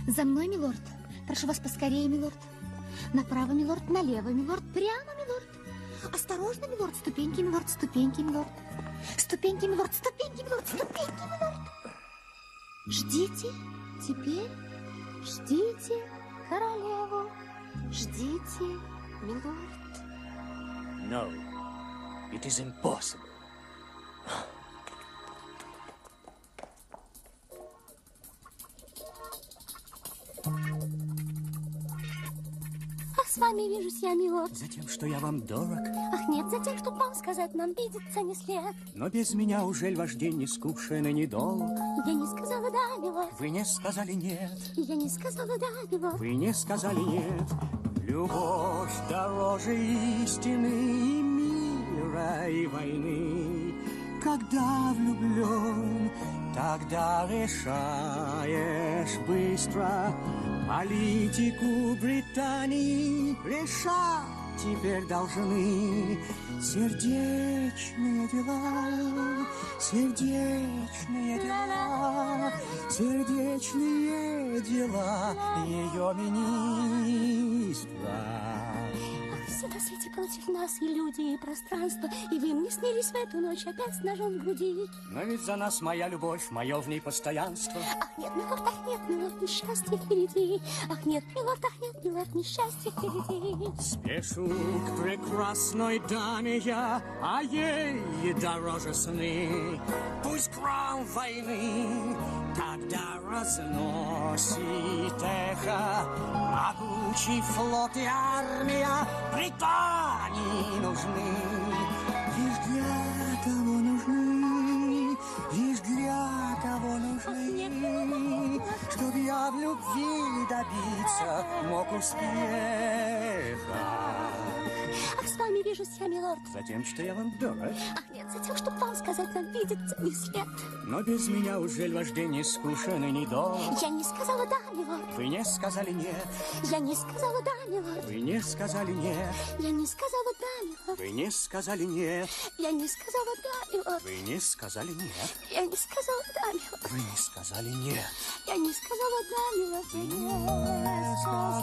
За мной, милорд. Прошу вас поскорее, милорд. Направо, милорд, налево, милорд, прямо, милорд. Осторожно, милорд, ступеньки, милорд, ступеньки, милорд. Ступеньки, милорд, ступеньки, милорд, ступеньки, милорд. Ждите, теперь ждите королеву. Ждите, милорд. No, it is impossible. Ах, с вами вижусь я, милорд. Затем, что я вам дорог. Ах, нет, затем, чтоб вам сказать, нам видеться не след. Но без меня ужель ваш день не скучен и недолг? Я не сказала да, милорд. Вы не сказали нет. Я не сказала да, милорд. Вы не сказали нет. Любовь дороже истины и мира, и войны. Когда влюблен, тогда решаешь быстро. Политику Британии решать теперь должны сердечные дела, сердечные дела, сердечные дела ее министра. Все на свете против нас, и люди, и пространство. И вы мне снились в эту ночь опять с ножом в груди. Но ведь за нас моя любовь, мое в ней постоянство. Ах, нет, милорд, ах, нет, милорд, несчастье впереди. Ах, нет, милорд, ах, нет, милорд, несчастье впереди. Спешу к прекрасной даме я, а ей дороже сны. Пусть гром войны тогда разносит эхо. Могучий флот и армия Британии нужны. Лишь для того нужны, лишь для того нужны, чтоб я в любви добиться мог успеха. Ах, с вами вижусь я, милорд. Затем, что я вам дорог. Ах, нет, затем, чтоб вам сказать, нам видеться не след. Но без меня ужель ваш день не скучен и недолг? Я не сказала да, милорд. Вы не сказали нет. Я не сказала да, милорд. Вы не сказали нет. Я не сказала да, милорд. Вы не сказали нет. Я не сказала да, милорд. Вы не сказали нет. Я не сказала да, милорд. Вы не сказали нет. Я не сказала да, милорд. Вы не сказали